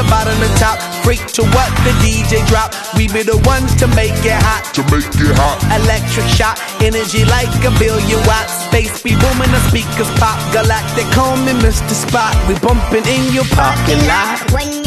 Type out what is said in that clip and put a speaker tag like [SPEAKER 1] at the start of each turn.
[SPEAKER 1] the bottom to top. Freak to what the DJ drop. We be the ones to make it hot.
[SPEAKER 2] To make it hot.
[SPEAKER 1] Electric shock, energy like 1,000,000,000 watts. Space be booming, the speakers pop. Galactic, call me Mr. Spot. We bumping in your parking lot.